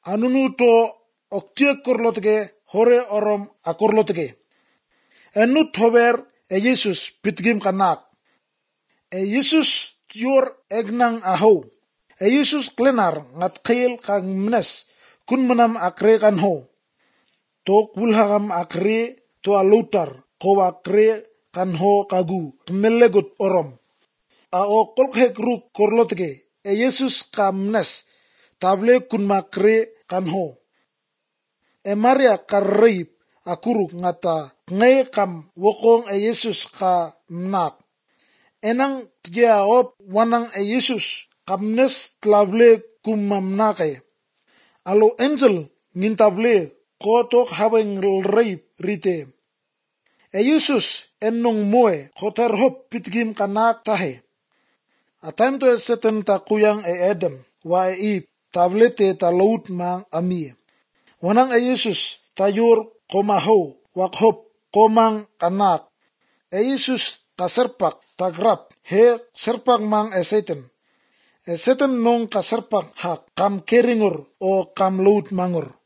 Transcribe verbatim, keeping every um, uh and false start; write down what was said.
anunu to oktie korlotge hore orom akorlotge. Enu thober e Jesus pitgim kanak. E Jesus tior egnang aho. E Jesus klenar ngat kail kang mnes kun menam akre kan ho. To kulhagam akre to alutar ko akre kan ho kagu kmelegut orom. A o kolkhek ruk korlotge e Jesus kamnes table kun makre kan ho. E Maria karreip akuruk ngata ngay kam wokong e Jesus ka mnak. Enang tgia op wanang e Jesus kamnes tlable kumamnake. Alo angel ngintable kotok habeng reip rite. E Jesus enong moe kotar hop pitgim kanak tahe. Atime to seten ta kuyang e Adam wa e Eve tablete ta laut mang ami. Wanang e Jesus tayor komaho wakhop komang kanak. E Jesus kaserpak tagrap he serpak mang e Satan. E Satan nong kaserpak hak kam keringor o kam laut mangor.